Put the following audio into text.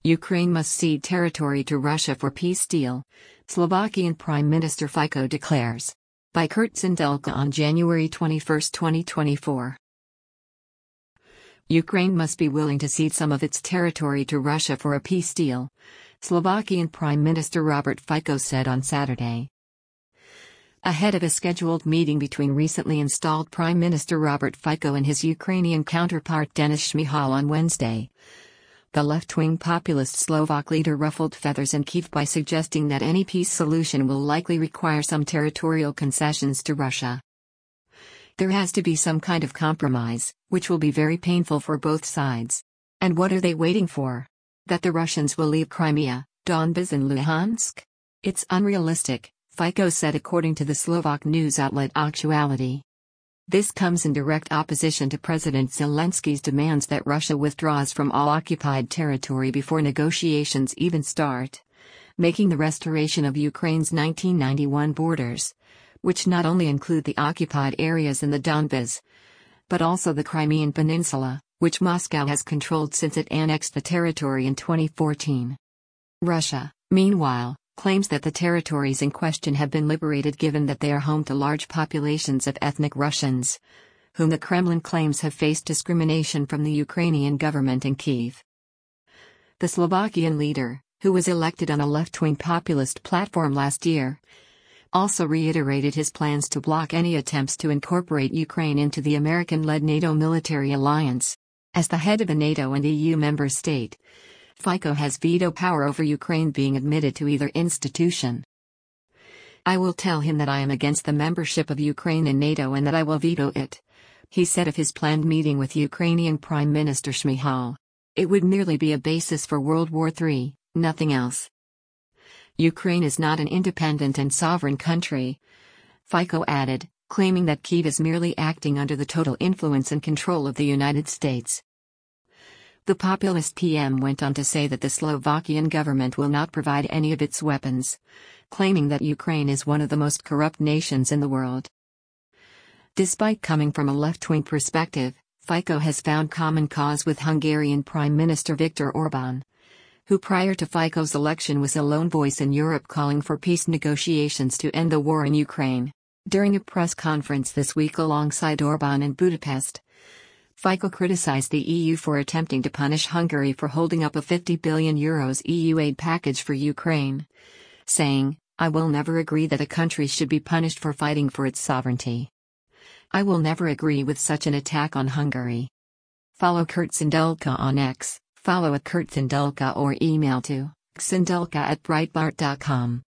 Ukraine must cede territory to Russia for peace deal, Slovakian Prime Minister Fico declares. By Kurt Sindelka on January 21, 2024. Ukraine must be willing to cede some of its territory to Russia for a peace deal, Slovakian Prime Minister Robert Fico said on Saturday. Ahead of a scheduled meeting between recently installed Prime Minister Robert Fico and his Ukrainian counterpart Denis Shmyhal on Wednesday, the left-wing populist Slovak leader ruffled feathers in Kyiv by suggesting that any peace solution will likely require some territorial concessions to Russia. There has to be some kind of compromise, which will be very painful for both sides. And what are they waiting for? That the Russians will leave Crimea, Donbas and Luhansk? It's unrealistic, Fico said according to the Slovak news outlet Aktuality. This comes in direct opposition to President Zelensky's demands that Russia withdraws from all occupied territory before negotiations even start, making the restoration of Ukraine's 1991 borders, which not only include the occupied areas in the Donbas, but also the Crimean Peninsula, which Moscow has controlled since it annexed the territory in 2014. Russia, meanwhile, claims that the territories in question have been liberated given that they are home to large populations of ethnic Russians, whom the Kremlin claims have faced discrimination from the Ukrainian government in Kyiv. The Slovakian leader, who was elected on a left-wing populist platform last year, also reiterated his plans to block any attempts to incorporate Ukraine into the American-led NATO military alliance. As the head of a NATO and EU member state, Fico has veto power over Ukraine being admitted to either institution. I will tell him that I am against the membership of Ukraine in NATO and that I will veto it, he said of his planned meeting with Ukrainian Prime Minister Shmyhal. It would merely be a basis for World War III, nothing else. Ukraine is not an independent and sovereign country, Fico added, claiming that Kyiv is merely acting under the total influence and control of the United States. The populist PM went on to say that the Slovakian government will not provide any of its weapons, claiming that Ukraine is one of the most corrupt nations in the world. Despite coming from a left-wing perspective, Fico has found common cause with Hungarian Prime Minister Viktor Orbán, who prior to Fico's election was a lone voice in Europe calling for peace negotiations to end the war in Ukraine. During a press conference this week alongside Orbán in Budapest, Fico criticized the EU for attempting to punish Hungary for holding up a €50 billion EU aid package for Ukraine, saying, "I will never agree that a country should be punished for fighting for its sovereignty. I will never agree with such an attack on Hungary." Follow Kurt Sindelka on X, follow @KurtSindelka or email to sindelka@breitbart.com.